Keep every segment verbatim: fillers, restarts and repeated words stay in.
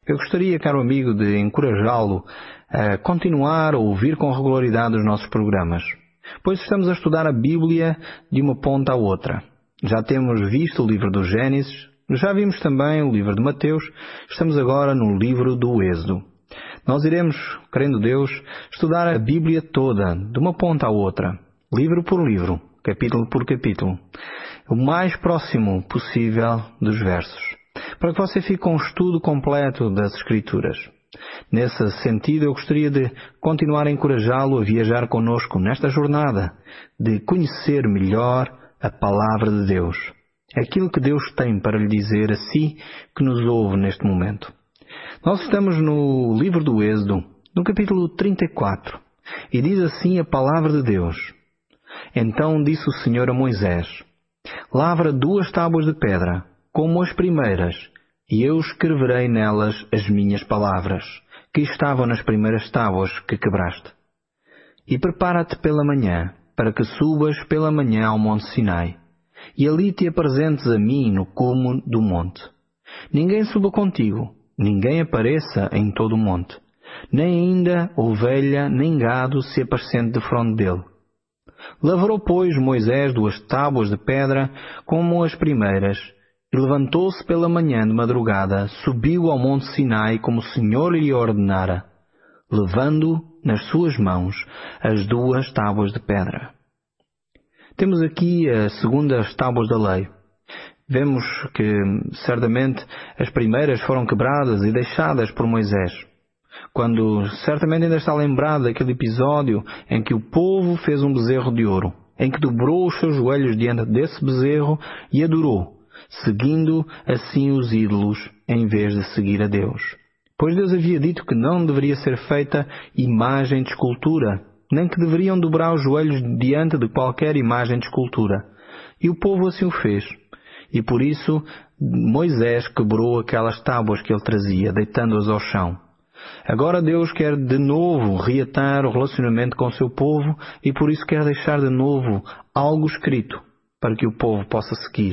Eu gostaria, caro amigo, de encorajá-lo a continuar a ouvir com regularidade os nossos programas, pois estamos a estudar a Bíblia de uma ponta à outra. Já temos visto o livro do Gênesis, já vimos também o livro de Mateus, estamos agora no livro do Êxodo. Nós iremos, querendo Deus, estudar a Bíblia toda, de uma ponta à outra, livro por livro, capítulo por capítulo, o mais próximo possível dos versos, para que você fique com um estudo completo das Escrituras. Nesse sentido, eu gostaria de continuar a encorajá-lo a viajar conosco nesta jornada de conhecer melhor a Palavra de Deus, aquilo que Deus tem para lhe dizer a si que nos ouve neste momento. Nós estamos no livro do Êxodo, no capítulo trinta e quatro, e diz assim a Palavra de Deus: Então disse o Senhor a Moisés: Lavra duas tábuas de pedra, como as primeiras, e eu escreverei nelas as minhas palavras, que estavam nas primeiras tábuas que quebraste. E prepara-te pela manhã, para que subas pela manhã ao monte Sinai, e ali te apresentes a mim no cume do monte. Ninguém suba contigo, ninguém apareça em todo o monte, nem ainda ovelha nem gado se apresente defronte dele. Lavrou, pois, Moisés duas tábuas de pedra como as primeiras, e levantou-se pela manhã de madrugada, subiu ao monte Sinai como o Senhor lhe ordenara, levando nas suas mãos as duas tábuas de pedra. Temos aqui as segundas tábuas da lei. Vemos que, certamente, as primeiras foram quebradas e deixadas por Moisés, quando certamente ainda está lembrado daquele episódio em que o povo fez um bezerro de ouro, em que dobrou os seus joelhos diante desse bezerro e adorou, seguindo assim os ídolos em vez de seguir a Deus. Pois Deus havia dito que não deveria ser feita imagem de escultura, nem que deveriam dobrar os joelhos diante de qualquer imagem de escultura. E o povo assim o fez. E por isso Moisés quebrou aquelas tábuas que ele trazia, deitando-as ao chão. Agora Deus quer de novo reatar o relacionamento com o seu povo e por isso quer deixar de novo algo escrito para que o povo possa seguir.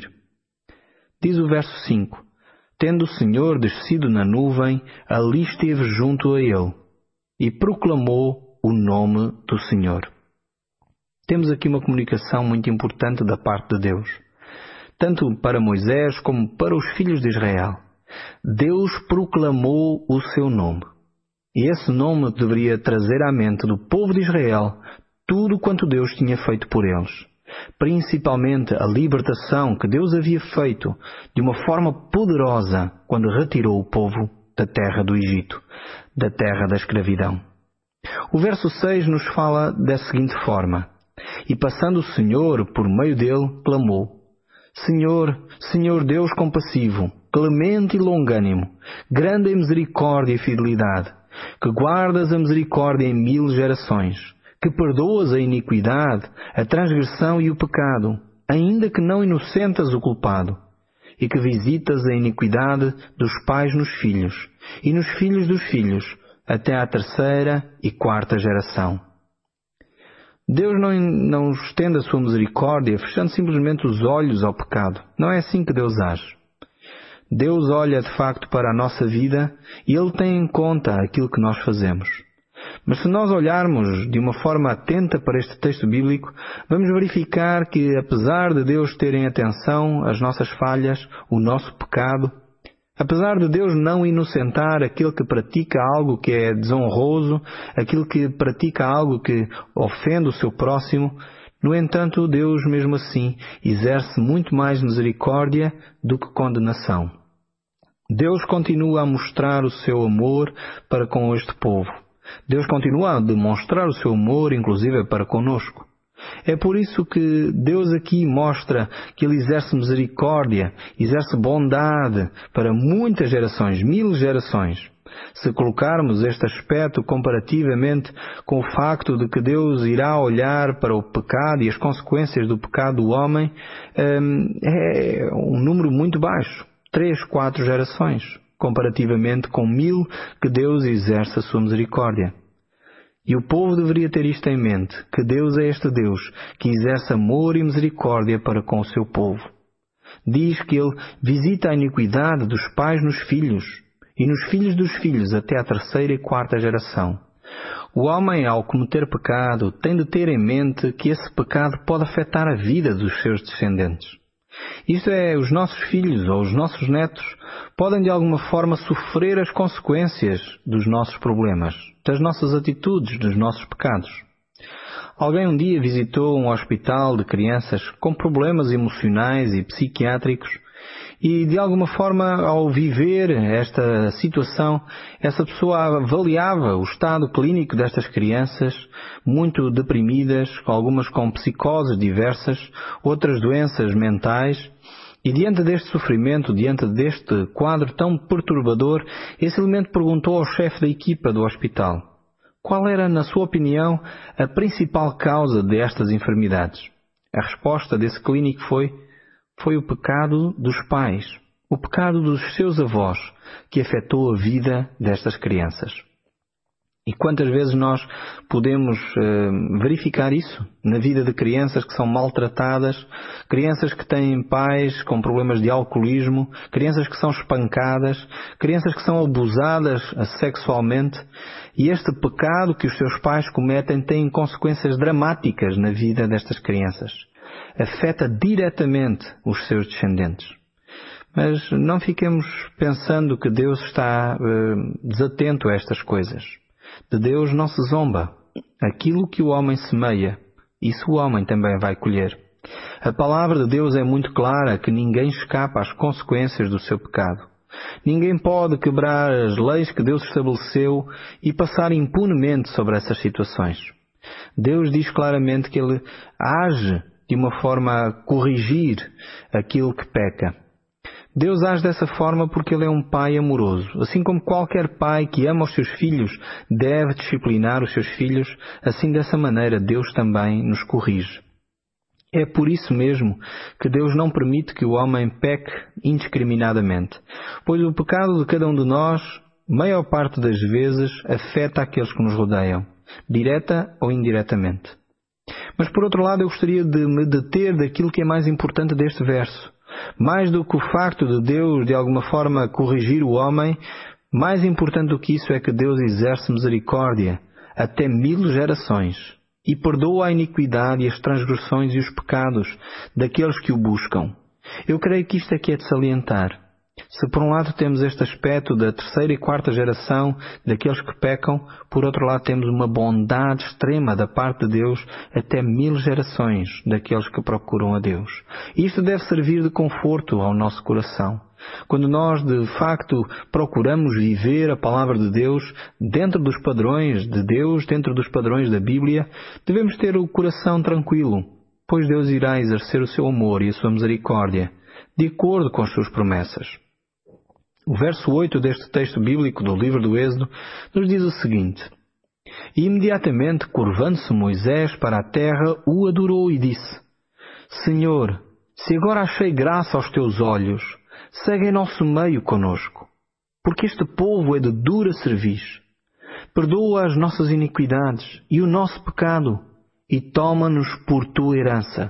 Diz o verso cinco: Tendo o Senhor descido na nuvem, ali esteve junto a ele, e proclamou o nome do Senhor. Temos aqui uma comunicação muito importante da parte de Deus, tanto para Moisés como para os filhos de Israel. Deus proclamou o seu nome. E esse nome deveria trazer à mente do povo de Israel tudo quanto Deus tinha feito por eles, principalmente a libertação que Deus havia feito de uma forma poderosa quando retirou o povo da terra do Egito, da terra da escravidão. O verso seis nos fala da seguinte forma: E passando o Senhor por meio dele, clamou: Senhor, Senhor Deus compassivo, clemente e longânimo, grande em misericórdia e fidelidade, que guardas a misericórdia em mil gerações, que perdoas a iniquidade, a transgressão e o pecado, ainda que não inocentas o culpado, e que visitas a iniquidade dos pais nos filhos, e nos filhos dos filhos, até à terceira e quarta geração. Deus não, não estende a sua misericórdia fechando simplesmente os olhos ao pecado. Não é assim que Deus age. Deus olha de facto para a nossa vida e Ele tem em conta aquilo que nós fazemos. Mas se nós olharmos de uma forma atenta para este texto bíblico, vamos verificar que, apesar de Deus ter em atenção as nossas falhas, o nosso pecado, apesar de Deus não inocentar aquele que pratica algo que é desonroso, aquele que pratica algo que ofende o seu próximo, no entanto, Deus, mesmo assim, exerce muito mais misericórdia do que condenação. Deus continua a mostrar o seu amor para com este povo. Deus continua a demonstrar o seu amor, inclusive, para conosco. É por isso que Deus aqui mostra que Ele exerce misericórdia, exerce bondade para muitas gerações, mil gerações. Se colocarmos este aspecto comparativamente com o facto de que Deus irá olhar para o pecado e as consequências do pecado do homem, é um número muito baixo, três, quatro gerações, comparativamente com mil que Deus exerce a sua misericórdia. E o povo deveria ter isto em mente, que Deus é este Deus que exerce amor e misericórdia para com o seu povo. Diz que Ele visita a iniquidade dos pais nos filhos e nos filhos dos filhos até à terceira e quarta geração. O homem, ao cometer pecado, tem de ter em mente que esse pecado pode afetar a vida dos seus descendentes. Isto é, os nossos filhos ou os nossos netos podem de alguma forma sofrer as consequências dos nossos problemas, das nossas atitudes, dos nossos pecados. Alguém um dia visitou um hospital de crianças com problemas emocionais e psiquiátricos e, de alguma forma, ao viver esta situação, essa pessoa avaliava o estado clínico destas crianças, muito deprimidas, algumas com psicoses diversas, outras doenças mentais, e diante deste sofrimento, diante deste quadro tão perturbador, esse elemento perguntou ao chefe da equipa do hospital: qual era, na sua opinião, a principal causa destas enfermidades? A resposta desse clínico foi: foi o pecado dos pais, o pecado dos seus avós, que afetou a vida destas crianças. E quantas vezes nós podemos uh, verificar isso na vida de crianças que são maltratadas, crianças que têm pais com problemas de alcoolismo, crianças que são espancadas, crianças que são abusadas sexualmente, e este pecado que os seus pais cometem tem consequências dramáticas na vida destas crianças. Afeta diretamente os seus descendentes. Mas não fiquemos pensando que Deus está uh, desatento a estas coisas. De Deus não se zomba. Aquilo que o homem semeia, isso o homem também vai colher. A palavra de Deus é muito clara que ninguém escapa às consequências do seu pecado. Ninguém pode quebrar as leis que Deus estabeleceu e passar impunemente sobre essas situações. Deus diz claramente que Ele age de uma forma a corrigir aquilo que peca. Deus age dessa forma porque Ele é um pai amoroso. Assim como qualquer pai que ama os seus filhos deve disciplinar os seus filhos, assim dessa maneira Deus também nos corrige. É por isso mesmo que Deus não permite que o homem peque indiscriminadamente, pois o pecado de cada um de nós, maior parte das vezes, afeta aqueles que nos rodeiam, direta ou indiretamente. Mas por outro lado eu gostaria de me deter daquilo que é mais importante deste verso. Mais do que o facto de Deus de alguma forma corrigir o homem, mais importante do que isso é que Deus exerce misericórdia até mil gerações e perdoa a iniquidade e as transgressões e os pecados daqueles que o buscam. Eu creio que isto aqui é de salientar. Se por um lado temos este aspecto da terceira e quarta geração daqueles que pecam, por outro lado temos uma bondade extrema da parte de Deus até mil gerações daqueles que procuram a Deus. E isto deve servir de conforto ao nosso coração. Quando nós de facto procuramos viver a palavra de Deus dentro dos padrões de Deus, dentro dos padrões da Bíblia, devemos ter o coração tranquilo, pois Deus irá exercer o seu amor e a sua misericórdia, de acordo com as suas promessas. O verso oito deste texto bíblico do livro do Êxodo nos diz o seguinte: E imediatamente, curvando-se Moisés para a terra, o adorou e disse: Senhor, se agora achei graça aos teus olhos, segue em nosso meio conosco, porque este povo é de dura cerviz. Perdoa as nossas iniquidades e o nosso pecado, e toma-nos por tua herança.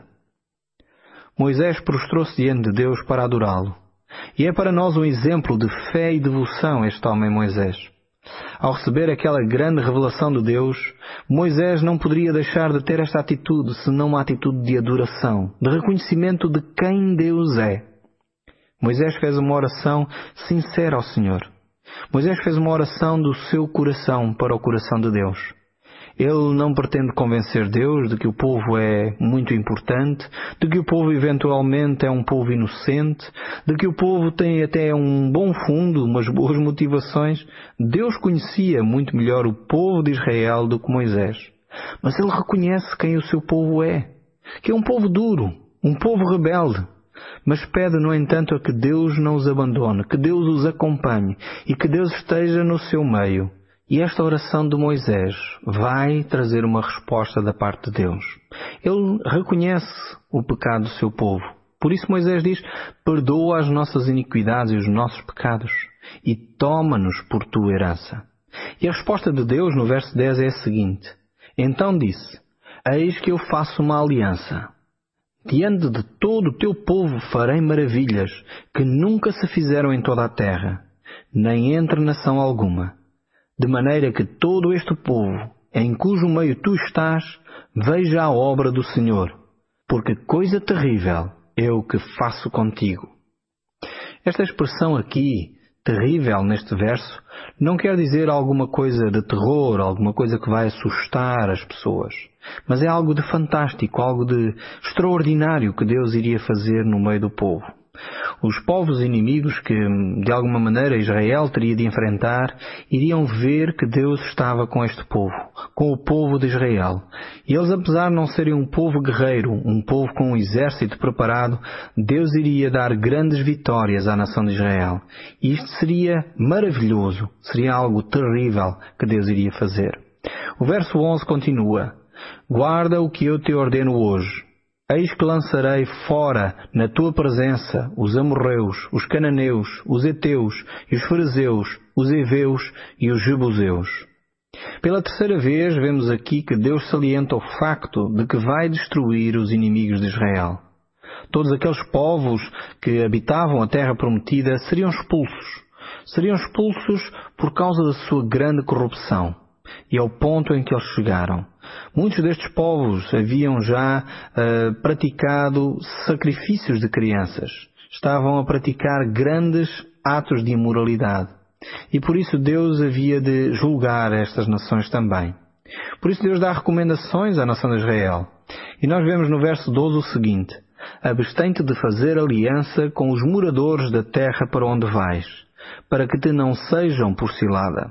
Moisés prostrou-se diante de Deus para adorá-lo. E é para nós um exemplo de fé e devoção este homem Moisés. Ao receber aquela grande revelação de Deus, Moisés não poderia deixar de ter esta atitude, senão uma atitude de adoração, de reconhecimento de quem Deus é. Moisés fez uma oração sincera ao Senhor. Moisés fez uma oração do seu coração para o coração de Deus. Ele não pretende convencer Deus de que o povo é muito importante, de que o povo eventualmente é um povo inocente, de que o povo tem até um bom fundo, umas boas motivações. Deus conhecia muito melhor o povo de Israel do que Moisés. Mas ele reconhece quem o seu povo é, que é um povo duro, um povo rebelde. Mas pede, no entanto, a que Deus não os abandone, que Deus os acompanhe e que Deus esteja no seu meio. E esta oração de Moisés vai trazer uma resposta da parte de Deus. Ele reconhece o pecado do seu povo. Por isso Moisés diz: perdoa as nossas iniquidades e os nossos pecados e toma-nos por tua herança. E a resposta de Deus no verso dez é a seguinte: Então disse: Eis que eu faço uma aliança. Diante de todo o teu povo farei maravilhas que nunca se fizeram em toda a terra. nem entre nação alguma, de maneira que todo este povo, em cujo meio tu estás, veja a obra do Senhor, porque coisa terrível é o que faço contigo. Esta expressão aqui, terrível, neste verso, não quer dizer alguma coisa de terror, alguma coisa que vai assustar as pessoas, mas é algo de fantástico, algo de extraordinário que Deus iria fazer no meio do povo. Os povos inimigos que, de alguma maneira, Israel teria de enfrentar, iriam ver que Deus estava com este povo, com o povo de Israel. E eles, apesar de não serem um povo guerreiro, um povo com um exército preparado, Deus iria dar grandes vitórias à nação de Israel. E isto seria maravilhoso, seria algo terrível que Deus iria fazer. O verso onze continua: guarda o que eu te ordeno hoje. Eis que lançarei fora na tua presença os amorreus, os cananeus, os heteus e os fariseus, os heveus e os jebuseus. Pela terceira vez vemos aqui que Deus salienta o facto de que vai destruir os inimigos de Israel. Todos aqueles povos que habitavam a terra prometida seriam expulsos. Seriam expulsos por causa da sua grande corrupção. E ao ponto em que eles chegaram. Muitos destes povos haviam já uh, praticado sacrifícios de crianças. Estavam a praticar grandes atos de imoralidade. E por isso Deus havia de julgar estas nações também. Por isso Deus dá recomendações à nação de Israel. E nós vemos no verso doze o seguinte: abstém-te de fazer aliança com os moradores da terra para onde vais, para que te não sejam por cilada.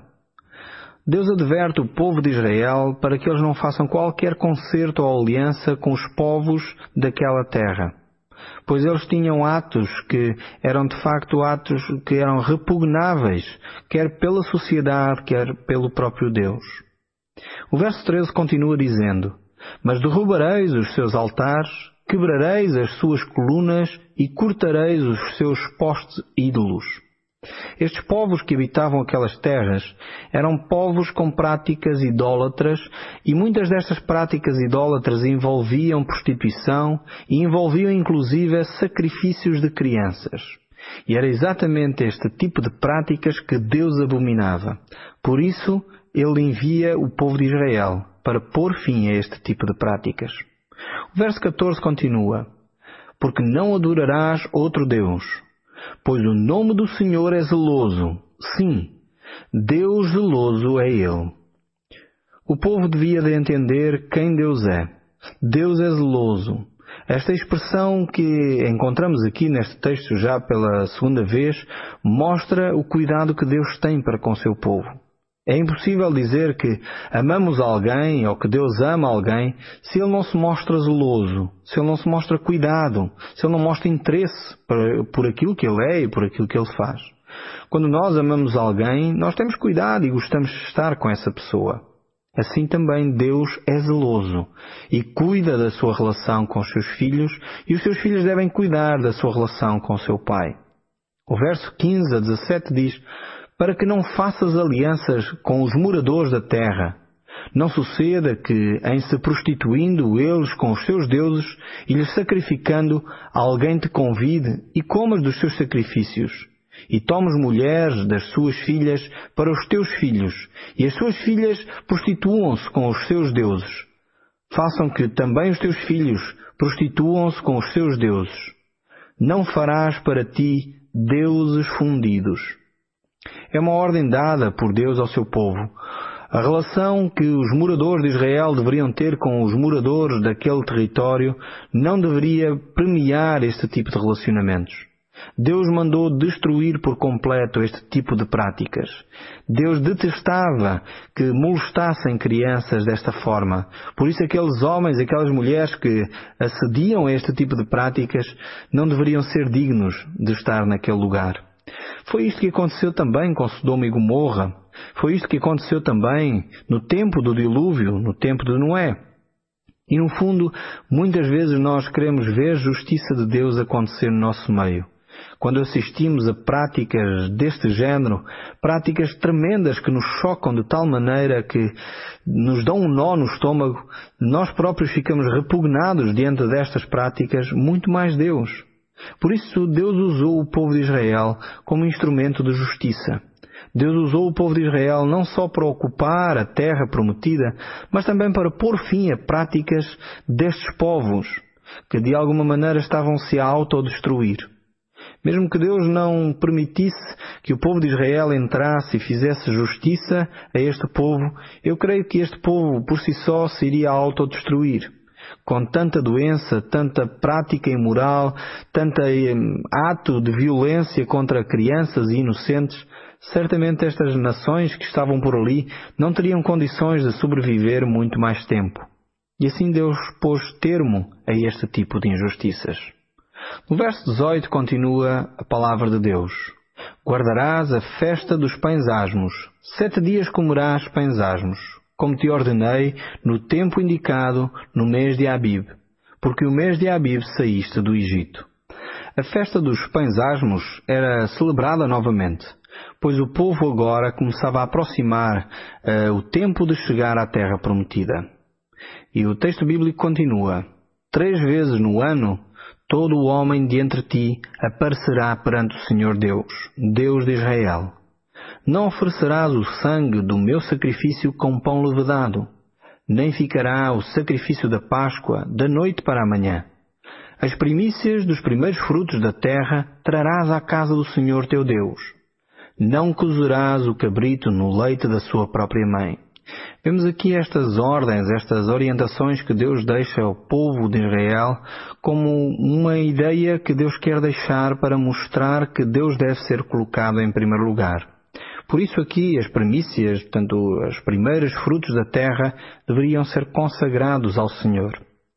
Deus adverte o povo de Israel para que eles não façam qualquer concerto ou aliança com os povos daquela terra, pois eles tinham atos que eram de facto atos que eram repugnáveis, quer pela sociedade, quer pelo próprio Deus. O verso treze continua dizendo: mas derrubareis os seus altares, quebrareis as suas colunas e cortareis os seus postes ídolos. Estes povos que habitavam aquelas terras eram povos com práticas idólatras, e muitas destas práticas idólatras envolviam prostituição e envolviam inclusive sacrifícios de crianças. E era exatamente este tipo de práticas que Deus abominava. Por isso, Ele envia o povo de Israel para pôr fim a este tipo de práticas. O verso catorze continua: porque não adorarás outro Deus, pois o nome do Senhor é zeloso. Sim, Deus zeloso é Ele. O povo devia de entender quem Deus é. Deus é zeloso. Esta expressão que encontramos aqui neste texto já pela segunda vez mostra o cuidado que Deus tem para com o seu povo. É impossível dizer que amamos alguém ou que Deus ama alguém se Ele não se mostra zeloso, se Ele não se mostra cuidado, se Ele não mostra interesse por, por aquilo que Ele é e por aquilo que Ele faz. Quando nós amamos alguém, nós temos cuidado e gostamos de estar com essa pessoa. Assim também Deus é zeloso e cuida da sua relação com os seus filhos, e os seus filhos devem cuidar da sua relação com o seu pai. O verso quinze a dezassete diz: para que não faças alianças com os moradores da terra. Não suceda que, em se prostituindo eles com os seus deuses e lhes sacrificando, alguém te convide e comas dos seus sacrifícios, e tomes mulheres das suas filhas para os teus filhos, e as suas filhas prostituam-se com os seus deuses. Façam que também os teus filhos prostituam-se com os seus deuses. Não farás para ti deuses fundidos. É uma ordem dada por Deus ao seu povo. A relação que os moradores de Israel deveriam ter com os moradores daquele território não deveria premiar este tipo de relacionamentos. Deus mandou destruir por completo este tipo de práticas. Deus detestava que molestassem crianças desta forma. Por isso aqueles homens, aquelas mulheres que acediam a este tipo de práticas não deveriam ser dignos de estar naquele lugar. Foi isto que aconteceu também com Sodoma e Gomorra. Foi isto que aconteceu também no tempo do dilúvio, no tempo de Noé. E no fundo, muitas vezes nós queremos ver a justiça de Deus acontecer no nosso meio. Quando assistimos a práticas deste género, práticas tremendas que nos chocam de tal maneira que nos dão um nó no estômago, nós próprios ficamos repugnados diante destas práticas, muito mais Deus. Por isso Deus usou o povo de Israel como instrumento de justiça. Deus usou o povo de Israel não só para ocupar a terra prometida, mas também para pôr fim a práticas destes povos, que de alguma maneira estavam-se a autodestruir. Mesmo que Deus não permitisse que o povo de Israel entrasse e fizesse justiça a este povo, eu creio que este povo por si só se iria autodestruir. Com tanta doença, tanta prática imoral, tanto ato de violência contra crianças e inocentes, certamente estas nações que estavam por ali não teriam condições de sobreviver muito mais tempo. E assim Deus pôs termo a este tipo de injustiças. No verso dezoito continua a palavra de Deus. Guardarás a festa dos pães asmos. Sete dias comerás pães asmos, como te ordenei, no tempo indicado, no mês de Abib, porque o mês de Abib saíste do Egito. A festa dos pães asmos era celebrada novamente, pois o povo agora começava a aproximar uh, o tempo de chegar à terra prometida. E o texto bíblico continua. Três vezes no ano, todo o homem de entre ti aparecerá perante o Senhor Deus, Deus de Israel. Não oferecerás o sangue do meu sacrifício com pão levedado, nem ficará o sacrifício da Páscoa da noite para a manhã. As primícias dos primeiros frutos da terra trarás à casa do Senhor teu Deus. Não cozerás o cabrito no leite da sua própria mãe. Vemos aqui estas ordens, estas orientações que Deus deixa ao povo de Israel como uma ideia que Deus quer deixar para mostrar que Deus deve ser colocado em primeiro lugar. Por isso aqui as primícias, portanto, os primeiros frutos da terra, deveriam ser consagrados ao Senhor.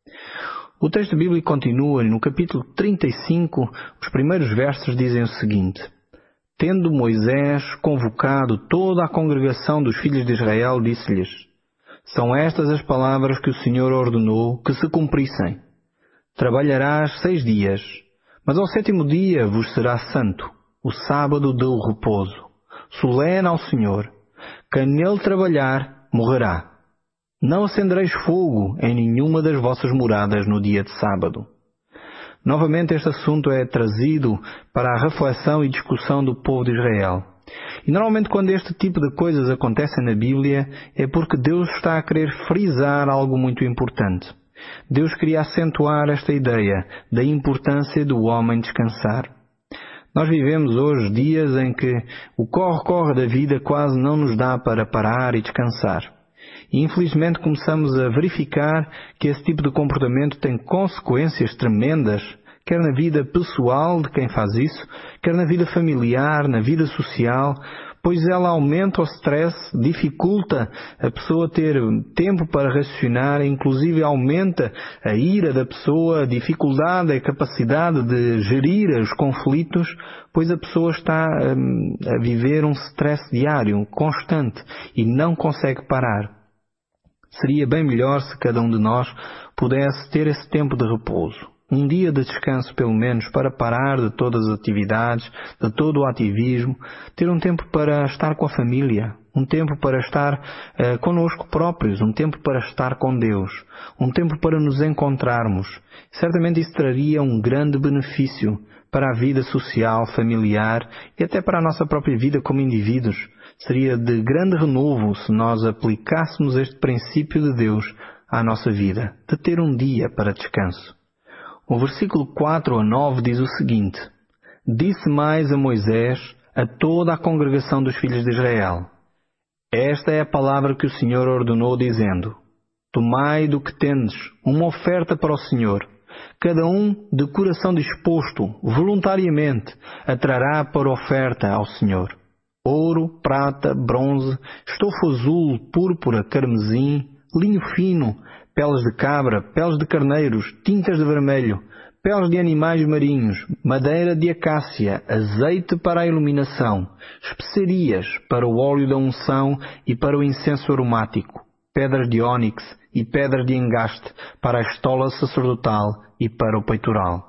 O texto bíblico continua e no capítulo trinta e cinco, os primeiros versos dizem o seguinte. Tendo Moisés convocado toda a congregação dos filhos de Israel, disse-lhes, são estas as palavras que o Senhor ordenou que se cumprissem. Trabalharás seis dias, mas ao sétimo dia vos será santo, o sábado do repouso, solene ao Senhor. Quem nele trabalhar, morrerá. Não acendereis fogo em nenhuma das vossas moradas no dia de sábado. Novamente este assunto é trazido para a reflexão e discussão do povo de Israel. E normalmente quando este tipo de coisas acontecem na Bíblia é porque Deus está a querer frisar algo muito importante. Deus queria acentuar esta ideia da importância do homem descansar. Nós vivemos hoje dias em que o corre-corre da vida quase não nos dá para parar e descansar. E infelizmente começamos a verificar que esse tipo de comportamento tem consequências tremendas, quer na vida pessoal de quem faz isso, quer na vida familiar, na vida social, pois ela aumenta o stress, dificulta a pessoa ter tempo para raciocinar, inclusive aumenta a ira da pessoa, a dificuldade, a capacidade de gerir os conflitos, pois a pessoa está hum, a viver um stress diário, constante, e não consegue parar. Seria bem melhor se cada um de nós pudesse ter esse tempo de repouso. Um dia de descanso, pelo menos, para parar de todas as atividades, de todo o ativismo, ter um tempo para estar com a família, um tempo para estar uh, connosco próprios, um tempo para estar com Deus, um tempo para nos encontrarmos. Certamente isso traria um grande benefício para a vida social, familiar e até para a nossa própria vida como indivíduos. Seria de grande renovo se nós aplicássemos este princípio de Deus à nossa vida, de ter um dia para descanso. O versículo quatro a nove diz o seguinte, disse mais a Moisés, a toda a congregação dos filhos de Israel, esta é a palavra que o Senhor ordenou, dizendo, tomai do que tendes uma oferta para o Senhor, cada um de coração disposto, voluntariamente, a trará para oferta ao Senhor. Ouro, prata, bronze, estofo azul, púrpura, carmesim, linho fino, peles de cabra, peles de carneiros, tintas de vermelho, peles de animais marinhos, madeira de acácia, azeite para a iluminação, especiarias para o óleo da unção e para o incenso aromático, pedras de ónix e pedras de engaste para a estola sacerdotal e para o peitoral.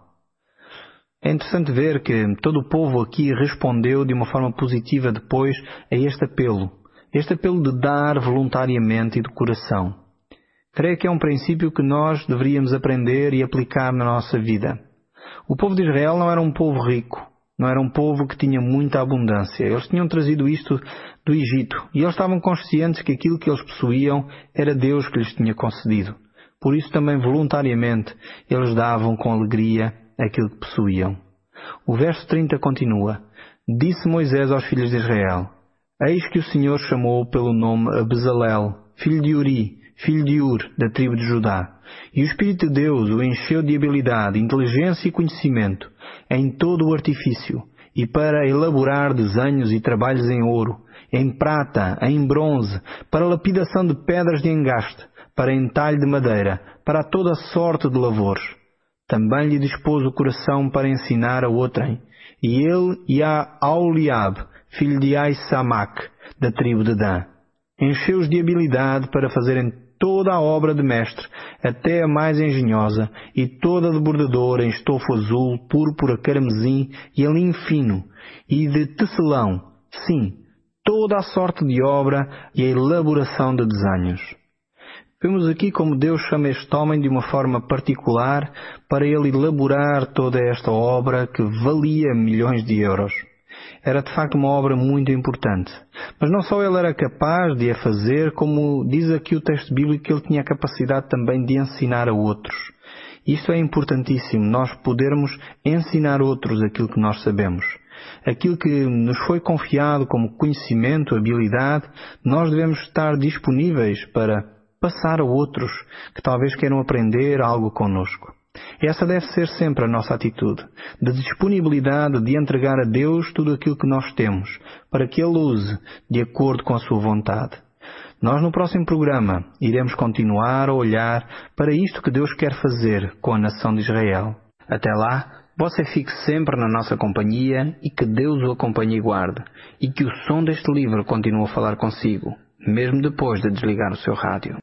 É interessante ver que todo o povo aqui respondeu de uma forma positiva depois a este apelo. Este apelo de dar voluntariamente e de coração. Creio que é um princípio que nós deveríamos aprender e aplicar na nossa vida. O povo de Israel não era um povo rico, não era um povo que tinha muita abundância. Eles tinham trazido isto do Egito e eles estavam conscientes que aquilo que eles possuíam era Deus que lhes tinha concedido. Por isso também voluntariamente eles davam com alegria aquilo que possuíam. O verso trinta continua: Disse Moisés aos filhos de Israel: Eis que o Senhor chamou pelo nome a Bezalel, filho de Uri, filho de Ur, da tribo de Judá. E o Espírito de Deus o encheu de habilidade, inteligência e conhecimento em todo o artifício, e para elaborar desenhos e trabalhos em ouro, em prata, em bronze, para lapidação de pedras de engaste, para entalho de madeira, para toda sorte de lavores. Também lhe dispôs o coração para ensinar a outrem, e ele e a Aholiab, filho de Ahisamac, da tribo de Dan. Encheu-os de habilidade para fazerem toda a obra de mestre, até a mais engenhosa, e toda de bordador em estofo azul, púrpura, carmesim e linho fino, e de tecelão, sim, toda a sorte de obra e a elaboração de desenhos. Vemos aqui como Deus chama este homem de uma forma particular para ele elaborar toda esta obra que valia milhões de euros. Era de facto uma obra muito importante. Mas não só ele era capaz de a fazer, como diz aqui o texto bíblico que ele tinha a capacidade também de ensinar a outros. Isto é importantíssimo, nós podermos ensinar outros aquilo que nós sabemos. Aquilo que nos foi confiado como conhecimento, habilidade, nós devemos estar disponíveis para passar a outros que talvez queiram aprender algo connosco. Essa deve ser sempre a nossa atitude, de disponibilidade de entregar a Deus tudo aquilo que nós temos, para que Ele use de acordo com a sua vontade. Nós no próximo programa iremos continuar a olhar para isto que Deus quer fazer com a nação de Israel. Até lá, você fique sempre na nossa companhia e que Deus o acompanhe e guarde, e que o som deste livro continue a falar consigo, mesmo depois de desligar o seu rádio.